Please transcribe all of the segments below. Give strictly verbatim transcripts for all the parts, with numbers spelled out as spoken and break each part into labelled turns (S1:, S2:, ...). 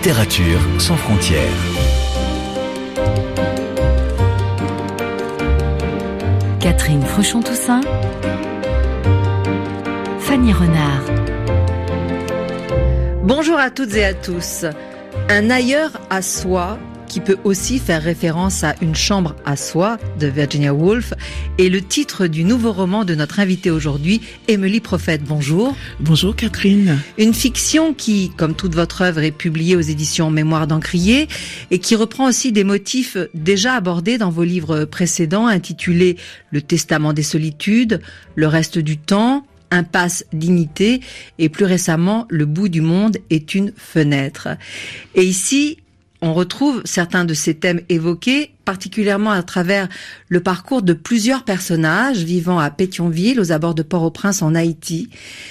S1: Littérature sans frontières.
S2: Catherine Fruchon-Toussaint, Fanny Renard.
S3: Bonjour à toutes et à tous. Un ailleurs à soi, qui peut aussi faire référence à Une chambre à soi de Virginia Woolf, est le titre du nouveau roman de notre invitée aujourd'hui, Émilie Prophète. Bonjour.
S4: Bonjour Catherine.
S3: Une fiction qui, comme toute votre œuvre, est publiée aux éditions Mémoire d'Encrier et qui reprend aussi des motifs déjà abordés dans vos livres précédents intitulés Le Testament des solitudes, Le reste du temps, Impasse dignité et plus récemment Le bout du monde est une fenêtre. Et ici, on retrouve certains de ces thèmes évoqués, particulièrement à travers le parcours de plusieurs personnages vivant à Pétionville, aux abords de Port-au-Prince en Haïti.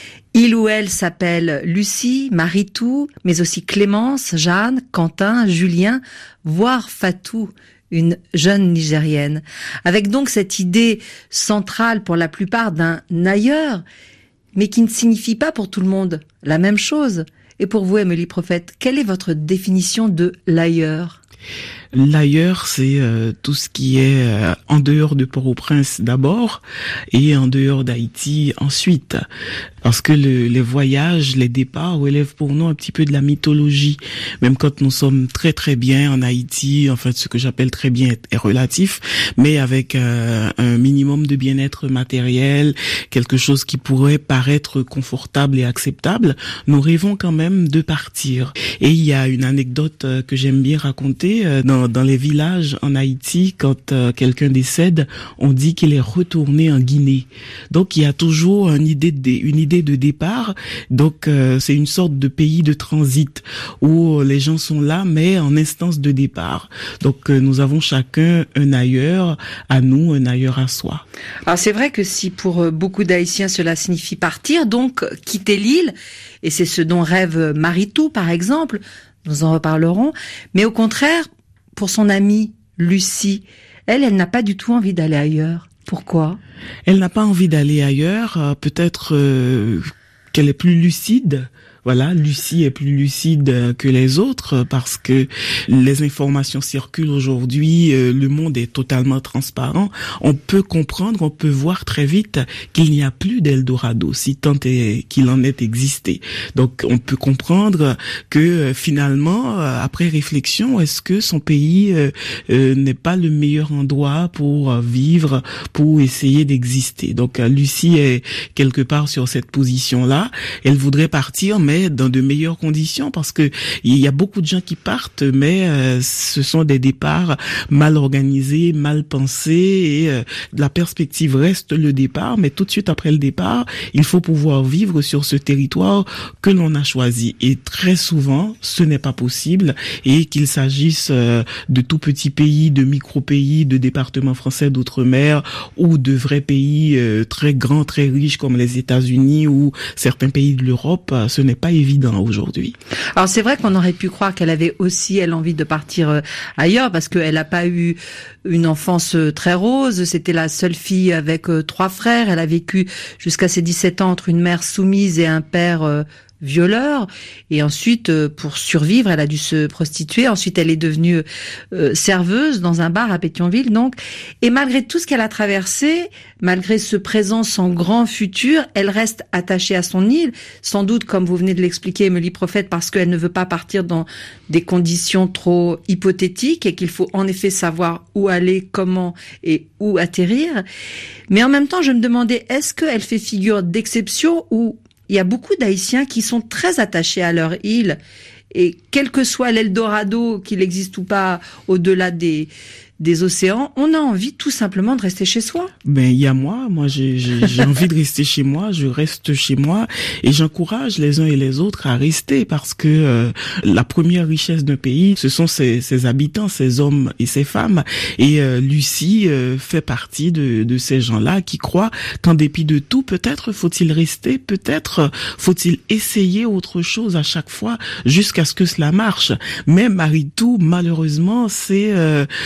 S3: Il ou elle s'appelle Lucie, Maritou, mais aussi Clémence, Jeanne, Quentin, Julien, voire Fatou, une jeune Nigérienne. Avec donc cette idée centrale pour la plupart d'un ailleurs, mais qui ne signifie pas pour tout le monde la même chose. Et pour vous, Émilie Prophète, quelle est votre définition de l'ailleurs ?
S4: L'ailleurs, c'est euh, tout ce qui est euh, en dehors de Port-au-Prince d'abord et en dehors d'Haïti ensuite. Parce que le, les voyages, les départs relèvent pour nous un petit peu de la mythologie. Même quand nous sommes très très bien en Haïti, en fait ce que j'appelle très bien est relatif, mais avec euh, un minimum de bien-être matériel, quelque chose qui pourrait paraître confortable et acceptable, nous rêvons quand même de partir. Et il y a une anecdote euh, que j'aime bien raconter euh, dans Dans les villages en Haïti, quand euh, quelqu'un décède, on dit qu'il est retourné en Guinée. Donc il y a toujours une idée de, une idée de départ. Donc euh, c'est une sorte de pays de transit où les gens sont là, mais en instance de départ. Donc euh, nous avons chacun un ailleurs à nous, un ailleurs à soi.
S3: Alors c'est vrai que si pour beaucoup d'Haïtiens cela signifie partir, donc quitter l'île, et c'est ce dont rêve Maritou par exemple, nous en reparlerons, mais au contraire, pour son amie Lucie, elle, elle n'a pas du tout envie d'aller ailleurs. Pourquoi ?
S4: Elle n'a pas envie d'aller ailleurs, euh, peut-être euh, qu'elle est plus lucide. Voilà, Lucie est plus lucide que les autres parce que les informations circulent aujourd'hui, euh, le monde est totalement transparent. On peut comprendre, on peut voir très vite qu'il n'y a plus d'Eldorado, si tant est qu'il en ait existé. Donc on peut comprendre que euh, finalement, euh, après réflexion, est-ce que son pays euh, euh, n'est pas le meilleur endroit pour euh, vivre, pour essayer d'exister. Donc euh, Lucie est quelque part sur cette position-là. Elle voudrait partir, mais dans de meilleures conditions, parce que il y a beaucoup de gens qui partent, mais euh, ce sont des départs mal organisés, mal pensés, et euh, la perspective reste le départ, mais tout de suite après le départ, il faut pouvoir vivre sur ce territoire que l'on a choisi. Et très souvent, ce n'est pas possible, et qu'il s'agisse euh, de tout petits pays, de micro-pays, de départements français d'outre-mer, ou de vrais pays euh, très grands, très riches comme les États-Unis ou certains pays de l'Europe, ce n'est pas évident aujourd'hui.
S3: Alors c'est vrai qu'on aurait pu croire qu'elle avait aussi elle envie de partir ailleurs parce qu'elle n'a pas eu une enfance très rose, c'était la seule fille avec trois frères, elle a vécu jusqu'à ses dix-sept ans entre une mère soumise et un père violeur, et ensuite pour survivre elle a dû se prostituer, ensuite elle est devenue euh, serveuse dans un bar à Pétionville donc, et malgré tout ce qu'elle a traversé, malgré ce présent sans grand futur, elle reste attachée à son île, sans doute comme vous venez de l'expliquer Émilie Prophète, parce qu'elle ne veut pas partir dans des conditions trop hypothétiques et qu'il faut en effet savoir où aller, comment et où atterrir. Mais en même temps je me demandais, est-ce qu'elle fait figure d'exception ou il y a beaucoup d'Haïtiens qui sont très attachés à leur île et quel que soit l'Eldorado, qu'il existe ou pas au-delà des des océans, on a envie tout simplement de rester chez soi.
S4: Ben il y a moi, moi j'ai j'ai, j'ai envie de rester chez moi, je reste chez moi et j'encourage les uns et les autres à rester parce que euh, la première richesse d'un pays, ce sont ses, ses habitants, ses hommes et ses femmes. Et euh, Lucie euh, fait partie de, de ces gens-là qui croient qu'en dépit de tout, peut-être faut-il rester, peut-être faut-il essayer autre chose à chaque fois jusqu'à ce que cela marche. Mais Maritou, malheureusement, c'est euh, les maris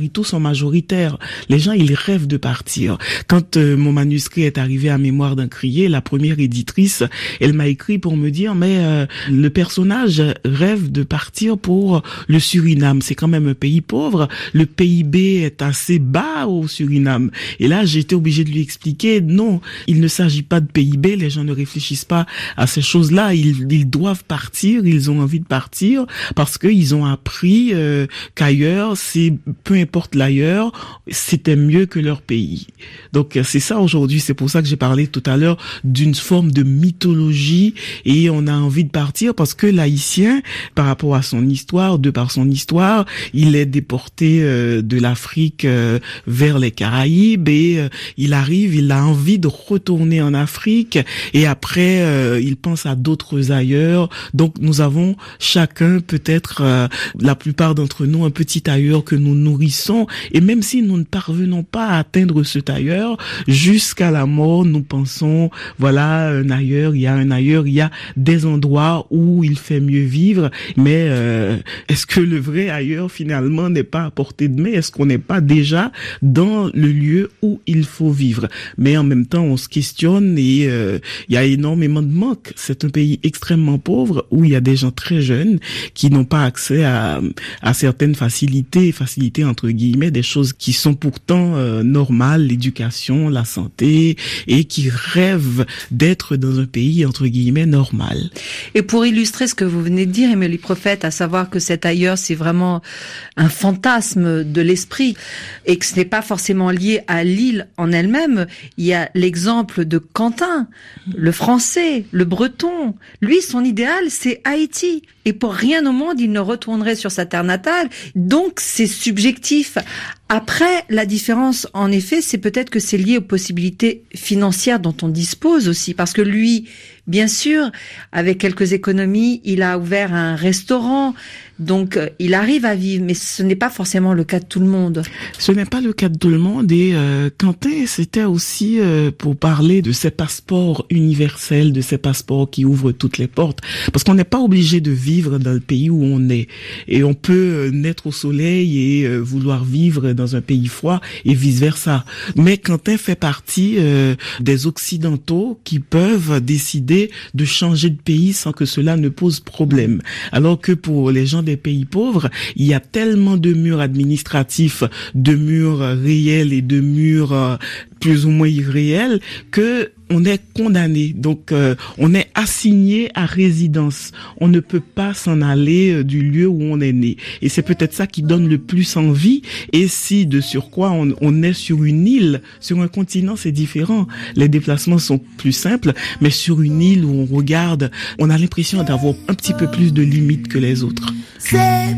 S4: maritos sont majoritaires. Les gens, ils rêvent de partir. Quand euh, mon manuscrit est arrivé à Mémoire d'un crié, la première éditrice, elle m'a écrit pour me dire, mais euh, le personnage rêve de partir pour le Suriname. C'est quand même un pays pauvre. Le P I B est assez bas au Suriname. Et là, j'ai été obligée de lui expliquer, non, il ne s'agit pas de P I B. Les gens ne réfléchissent pas à ces choses-là. Ils, ils doivent partir. Ils ont envie de partir parce qu'ils ont appris euh, qu'ailleurs, c'est peu importe l'ailleurs, c'était mieux que leur pays. Donc c'est ça aujourd'hui. C'est pour ça que j'ai parlé tout à l'heure d'une forme de mythologie et on a envie de partir parce que l'Haïtien, par rapport à son histoire, de par son histoire, il est déporté euh, de l'Afrique euh, vers les Caraïbes et euh, il arrive, il a envie de retourner en Afrique et après euh, il pense à d'autres ailleurs. Donc nous avons chacun peut-être euh, la plupart d'entre nous un petit ailleurs que nous nourrissons et même si nous ne parvenons pas à atteindre cet ailleurs jusqu'à la mort, nous pensons voilà un ailleurs, il y a un ailleurs, il y a des endroits où il fait mieux vivre, mais euh, est-ce que le vrai ailleurs finalement n'est pas à portée de main? Est-ce qu'on n'est pas déjà dans le lieu où il faut vivre? Mais en même temps, on se questionne et euh, il y a énormément de manque. C'est un pays extrêmement pauvre où il y a des gens très jeunes qui n'ont pas accès à, à certaines facilités, facilités entre guillemets, des choses qui sont pourtant euh, normales, l'éducation, la santé, et qui rêvent d'être dans un pays entre guillemets normal.
S3: Et pour illustrer ce que vous venez de dire, Émilie Prophète, à savoir que cet ailleurs, c'est vraiment un fantasme de l'esprit et que ce n'est pas forcément lié à l'île en elle-même. Il y a l'exemple de Quentin, le français, le breton. Lui, son idéal, c'est Haïti. Et pour rien au monde, il ne retournerait sur sa terre natale. Donc, c'est subjectif. Après, la différence, en effet, c'est peut-être que c'est lié aux possibilités financières dont on dispose aussi. Parce que lui, bien sûr, avec quelques économies, il a ouvert un restaurant. Donc, il arrive à vivre, mais ce n'est pas forcément le cas de tout le monde.
S4: Ce n'est pas le cas de tout le monde. Et euh, Quentin, c'était aussi euh, pour parler de ces passeports universels, de ces passeports qui ouvrent toutes les portes. Parce qu'on n'est pas obligé de vivre dans le pays où on est. Et on peut naître au soleil et euh, vouloir vivre dans un pays froid et vice-versa. Mais Quentin fait partie euh, des Occidentaux qui peuvent décider de changer de pays sans que cela ne pose problème. Alors que pour les gens des pays pauvres, il y a tellement de murs administratifs, de murs réels et de murs euh, plus ou moins irréels que on est condamné. Donc, euh, on est assigné à résidence. On ne peut pas s'en aller euh, du lieu où on est né. Et c'est peut-être ça qui donne le plus envie. Et si, de surcroît, on, on est sur une île, sur un continent, c'est différent. Les déplacements sont plus simples. Mais sur une île où on regarde, on a l'impression d'avoir un petit peu plus de limites que les autres. C'est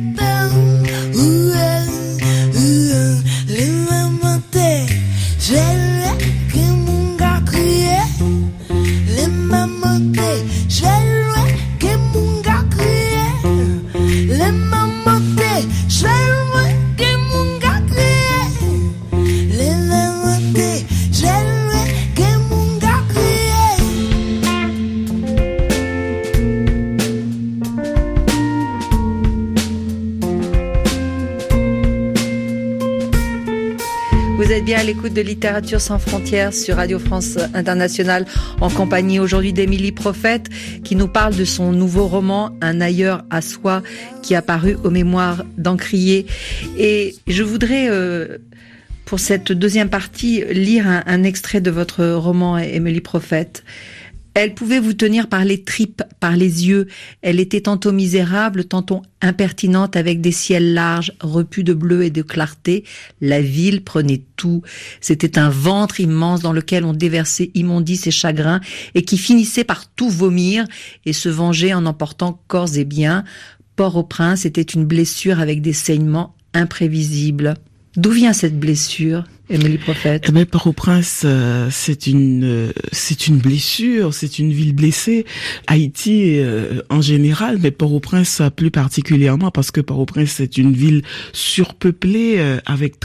S3: Vous êtes bien à l'écoute de Littérature sans frontières sur Radio France Internationale en compagnie aujourd'hui d'Émilie Prophète qui nous parle de son nouveau roman Un ailleurs à soi qui a paru aux Mémoires d'Encrier. Et je voudrais euh, pour cette deuxième partie lire un, un extrait de votre roman Émilie Prophète. Elle pouvait vous tenir par les tripes, par les yeux. Elle était tantôt misérable, tantôt impertinente avec des ciels larges, repus de bleu et de clarté. La ville prenait tout. C'était un ventre immense dans lequel on déversait immondices et chagrins et qui finissait par tout vomir et se venger en emportant corps et biens. Port-au-Prince était une blessure avec des saignements imprévisibles. D'où vient cette blessure, Émilie Prophète?
S4: Eh ben, Port-au-Prince, euh, c'est une, euh, c'est une blessure, c'est une ville blessée. Haïti, euh, en général, mais Port-au-Prince plus particulièrement, parce que Port-au-Prince, c'est une ville surpeuplée, euh, avec très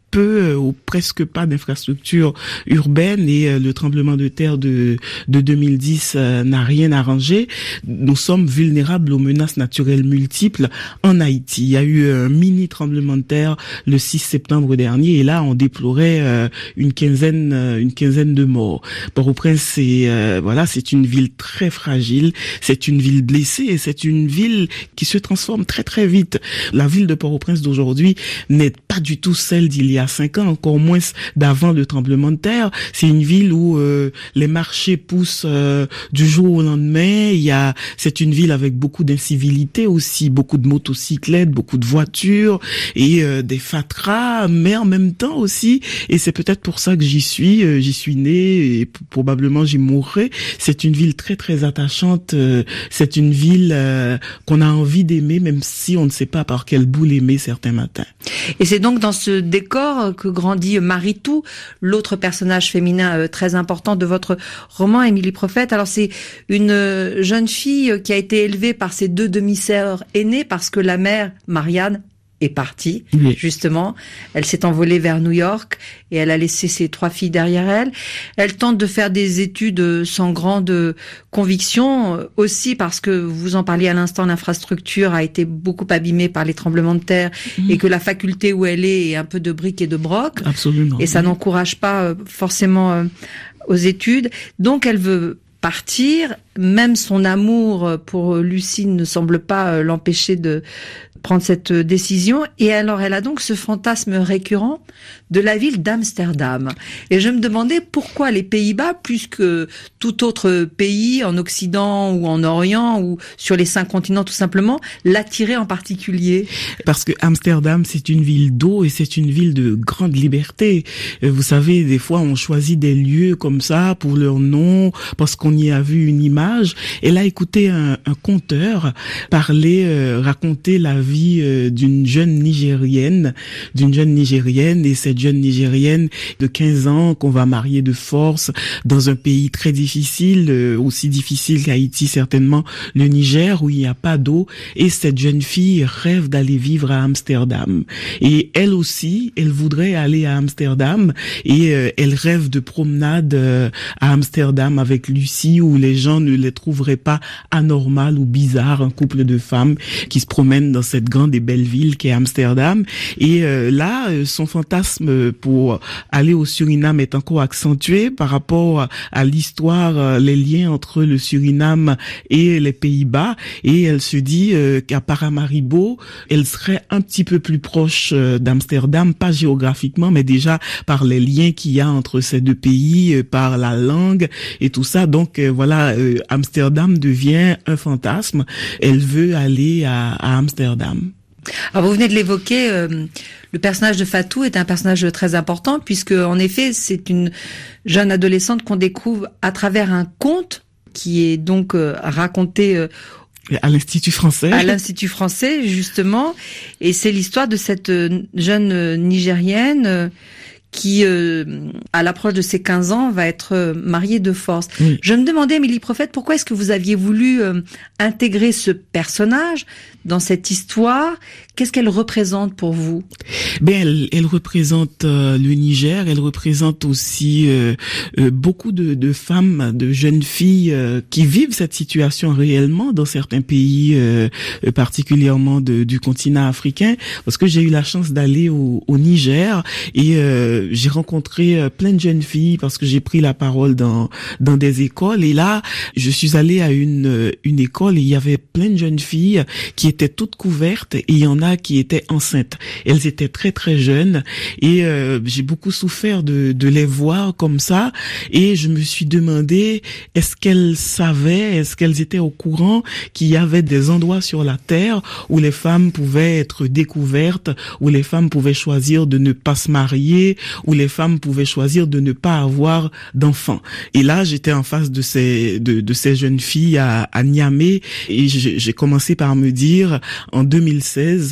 S4: peu ou presque pas d'infrastructures urbaines et euh, le tremblement de terre de de deux mille dix euh, n'a rien arrangé. Nous sommes vulnérables aux menaces naturelles multiples en Haïti. Il y a eu un mini tremblement de terre le six septembre dernier et là on déplorait euh, une quinzaine euh, une quinzaine de morts. Port-au-Prince, c'est euh, voilà, c'est une ville très fragile, c'est une ville blessée et c'est une ville qui se transforme très très vite. La ville de Port-au-Prince d'aujourd'hui n'est pas du tout celle d'il y a cinq ans, encore moins d'avant le tremblement de terre. C'est une ville où euh, les marchés poussent euh, du jour au lendemain. Il y a, c'est une ville avec beaucoup d'incivilité aussi, beaucoup de motocyclettes, beaucoup de voitures et euh, des fatras, mais en même temps aussi, et c'est peut-être pour ça que j'y suis, euh, j'y suis né et p- probablement j'y mourrai. C'est une ville très très attachante. Euh, c'est une ville euh, qu'on a envie d'aimer, même si on ne sait pas par quel bout l'aimer certains matins.
S3: Et c'est donc dans ce décor que grandit Maritou, l'autre personnage féminin euh, très important de votre roman, Émilie Prophète. Alors c'est une euh, jeune fille qui a été élevée par ses deux demi-sœurs aînées parce que la mère, Marianne, est partie, oui. Justement. Elle s'est envolée vers New York et elle a laissé ses trois filles derrière elle. Elle tente de faire des études sans grande conviction, aussi parce que, vous en parliez à l'instant, l'infrastructure a été beaucoup abîmée par les tremblements de terre mmh. et que la faculté où elle est est un peu de briques et de broc.
S4: Absolument.
S3: Et ça mmh. n'encourage pas forcément aux études. Donc elle veut partir. Même son amour pour Lucie ne semble pas l'empêcher de prendre cette décision. Et alors, elle a donc ce fantasme récurrent de la ville d'Amsterdam. Et je me demandais pourquoi les Pays-Bas, plus que tout autre pays en Occident ou en Orient ou sur les cinq continents tout simplement, l'attiraient en particulier.
S4: Parce que Amsterdam, c'est une ville d'eau et c'est une ville de grande liberté. Vous savez, des fois, on choisit des lieux comme ça pour leur nom, parce qu'on y a vu une image. Et là, écoutez un, un conteur parler, euh, raconter la vie euh, d'une jeune Nigérienne, d'une jeune Nigérienne et cette jeune Nigérienne de quinze ans qu'on va marier de force dans un pays très difficile, euh, aussi difficile qu'Haïti certainement, le Niger, où il n'y a pas d'eau. Et cette jeune fille rêve d'aller vivre à Amsterdam. Et elle aussi, elle voudrait aller à Amsterdam et euh, elle rêve de promenade euh, à Amsterdam avec Lucie, où les gens ne les trouveraient pas anormales ou bizarres, un couple de femmes qui se promènent dans cette grande et belle ville qu'est Amsterdam. Et euh, là, euh, son fantasme pour aller au Suriname est encore accentué par rapport à l'histoire, euh, les liens entre le Suriname et les Pays-Bas. Et elle se dit euh, qu'à Paramaribo, elle serait un petit peu plus proche euh, d'Amsterdam, pas géographiquement, mais déjà par les liens qu'il y a entre ces deux pays, euh, par la langue et tout ça. Donc euh, voilà, euh, Amsterdam devient un fantasme. Elle veut aller à, à Amsterdam.
S3: Alors vous venez de l'évoquer, euh, le personnage de Fatou est un personnage très important puisque en effet c'est une jeune adolescente qu'on découvre à travers un conte qui est donc euh, raconté euh,
S4: à l'Institut français.
S3: À l'Institut français justement, et c'est l'histoire de cette jeune Nigérienne euh, qui, euh, à l'approche de ses quinze ans, va être euh, mariée de force. Oui. Je me demandais, Émilie Prophète, pourquoi est-ce que vous aviez voulu euh, intégrer ce personnage dans cette histoire? Qu'est-ce qu'elle représente pour vous?
S4: Ben, elle, elle représente euh, le Niger. Elle représente aussi euh, euh, beaucoup de, de femmes, de jeunes filles euh, qui vivent cette situation réellement dans certains pays, euh, particulièrement de, du continent africain. Parce que j'ai eu la chance d'aller au, au Niger et euh, j'ai rencontré euh, plein de jeunes filles parce que j'ai pris la parole dans dans des écoles. Et là, je suis allée à une une école et il y avait plein de jeunes filles qui étaient toutes couvertes et il y en a qui étaient enceintes. Elles étaient très très jeunes et euh, j'ai beaucoup souffert de de les voir comme ça et je me suis demandé est-ce qu'elles savaient, est-ce qu'elles étaient au courant qu'il y avait des endroits sur la terre où les femmes pouvaient être découvertes, où les femmes pouvaient choisir de ne pas se marier, où les femmes pouvaient choisir de ne pas avoir d'enfants. Et là, j'étais en face de ces de de ces jeunes filles à, à Niamey et j'ai, j'ai commencé par me dire en deux mille seize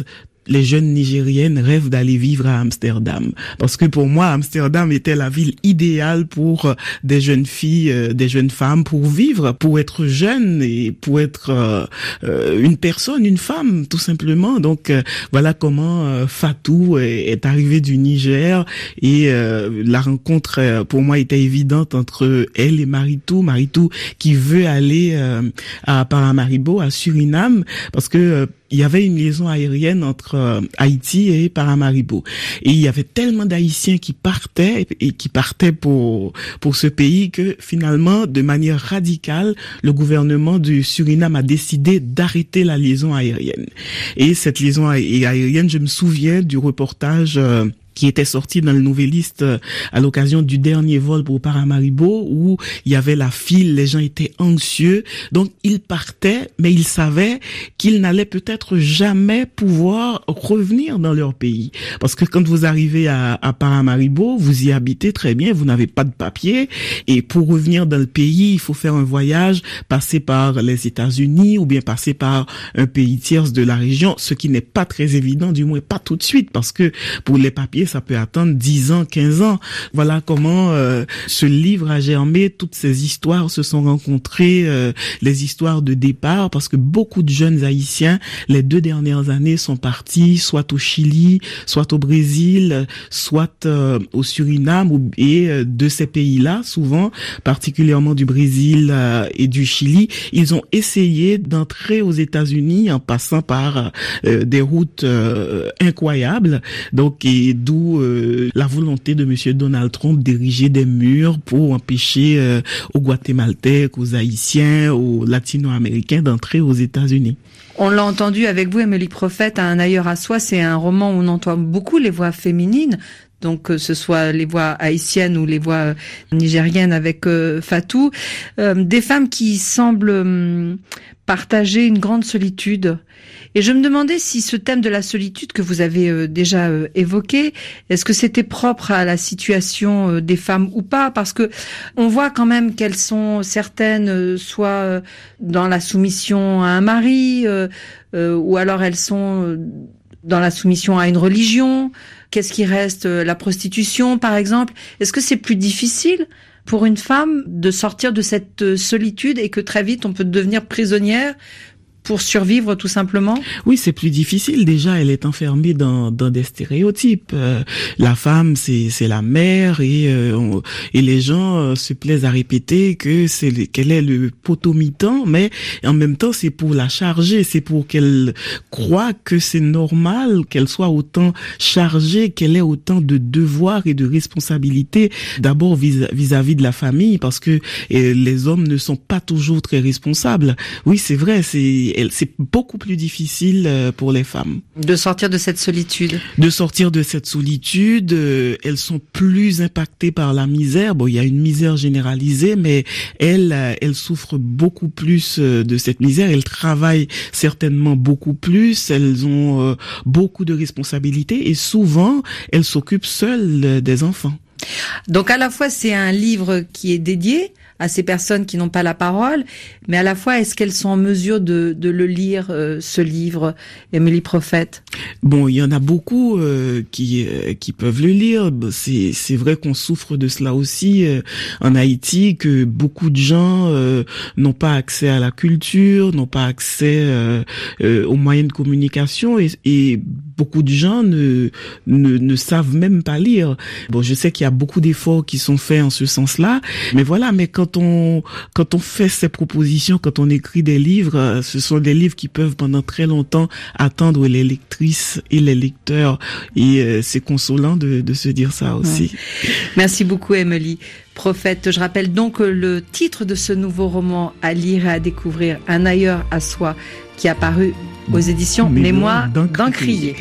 S4: les jeunes Nigériennes rêvent d'aller vivre à Amsterdam. Parce que pour moi, Amsterdam était la ville idéale pour des jeunes filles, des jeunes femmes, pour vivre, pour être jeune et pour être euh, une personne, une femme, tout simplement. Donc euh, voilà comment euh, Fatou est, est arrivée du Niger et euh, la rencontre euh, pour moi était évidente entre elle et Maritou. Maritou qui veut aller euh, à Paramaribo, à Suriname, parce que euh, il y avait une liaison aérienne entre euh, Haïti et Paramaribo. Et il y avait tellement d'Haïtiens qui partaient et qui partaient pour pour ce pays que finalement, de manière radicale, le gouvernement du Suriname a décidé d'arrêter la liaison aérienne. Et cette liaison aérienne, je me souviens du reportage euh, qui était sorti dans le Nouvelliste euh, à l'occasion du dernier vol pour Paramaribo, où il y avait la file, les gens étaient anxieux, donc ils partaient, mais ils savaient qu'ils n'allaient peut-être jamais pouvoir revenir dans leur pays. Parce que quand vous arrivez à, à Paramaribo, vous y habitez très bien, vous n'avez pas de papier, et pour revenir dans le pays, il faut faire un voyage, passer par les États-Unis, ou bien passer par un pays tierce de la région, ce qui n'est pas très évident, du moins pas tout de suite, parce que pour les papiers, ça peut attendre dix ans, quinze ans. Voilà comment euh, ce livre a germé, toutes ces histoires se sont rencontrées, euh, les histoires de départ, parce que beaucoup de jeunes Haïtiens, les deux dernières années, sont partis soit au Chili, soit au Brésil, soit euh, au Suriname, ou, et euh, de ces pays-là, souvent, particulièrement du Brésil euh, et du Chili, ils ont essayé d'entrer aux États-Unis en passant par euh, des routes euh, incroyables. Donc, et d'où euh, la volonté de monsieur Donald Trump d'ériger des murs pour empêcher euh, aux Guatémaltèques, aux Haïtiens, aux Latino-Américains d'entrer aux États-Unis.
S3: On l'a entendu avec vous, Émilie Prophète, Un ailleurs à soi, c'est un roman où on entend beaucoup les voix féminines. Donc que ce soit les voix haïtiennes ou les voix nigériennes avec euh, Fatou, euh, des femmes qui semblent euh, partager une grande solitude. Et je me demandais si ce thème de la solitude que vous avez euh, déjà euh, évoqué, est-ce que c'était propre à la situation euh, des femmes ou pas? Parce que on voit quand même qu'elles sont certaines euh, soit euh, dans la soumission à un mari, euh, euh, ou alors elles sont euh, dans la soumission à une religion. Qu'est-ce qui reste? La prostitution, par exemple. Est-ce que c'est plus difficile pour une femme de sortir de cette solitude et que très vite on peut devenir prisonnière pour survivre tout simplement?
S4: Oui, c'est plus difficile. Déjà, elle est enfermée dans dans des stéréotypes. Euh, la femme, c'est c'est la mère et euh, on, et les gens euh, se plaisent à répéter que c'est le, qu'elle est le potomitan, mais en même temps, c'est pour la charger, c'est pour qu'elle croie que c'est normal qu'elle soit autant chargée, qu'elle ait autant de devoirs et de responsabilités. D'abord vis- vis-à-vis de la famille, parce que euh, les hommes ne sont pas toujours très responsables. Oui, c'est vrai, c'est c'est beaucoup plus difficile pour les femmes.
S3: De sortir de cette solitude.
S4: De sortir de cette solitude, euh, elles sont plus impactées par la misère. Bon, il y a une misère généralisée, mais elles, elles souffrent beaucoup plus de cette misère. Elles travaillent certainement beaucoup plus. Elles ont euh, beaucoup de responsabilités et souvent, elles s'occupent seules des enfants.
S3: Donc à la fois, c'est un livre qui est dédié à ces personnes qui n'ont pas la parole, mais à la fois, est-ce qu'elles sont en mesure de, de le lire, euh, ce livre, Émilie Prophète?
S4: Bon, il y en a beaucoup euh, qui euh, qui peuvent le lire. C'est c'est vrai qu'on souffre de cela aussi euh, en Haïti, que beaucoup de gens euh, n'ont pas accès à la culture, n'ont pas accès euh, euh, aux moyens de communication, et, et beaucoup de gens ne, ne ne savent même pas lire. Bon, je sais qu'il y a beaucoup d'efforts qui sont faits en ce sens-là, mais voilà. Mais quand Quand on quand on fait ces propositions, quand on écrit des livres, ce sont des livres qui peuvent pendant très longtemps attendre les lectrices et les lecteurs, et euh, c'est consolant de de se dire ça aussi.
S3: Ouais. Merci beaucoup, Émilie Prophète. Je rappelle donc le titre de ce nouveau roman à lire et à découvrir, Un ailleurs à soi, qui est paru aux éditions Mémoire d'Encrier.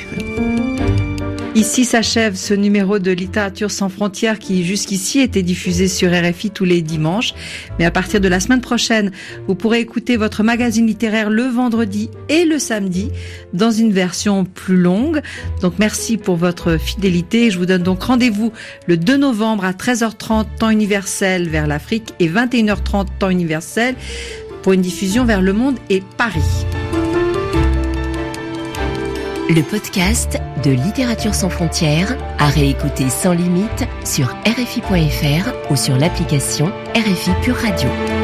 S3: Ici s'achève ce numéro de Littérature sans frontières qui jusqu'ici était diffusé sur R F I tous les dimanches. Mais à partir de la semaine prochaine, vous pourrez écouter votre magazine littéraire le vendredi et le samedi dans une version plus longue. Donc merci pour votre fidélité. Je vous donne donc rendez-vous le deux novembre à treize heures trente temps universel vers l'Afrique et vingt et une heures trente temps universel pour une diffusion vers le monde et Paris.
S2: Le podcast de Littérature sans frontières, à réécouter sans limite sur R F I point F R ou sur l'application R F I Pure Radio.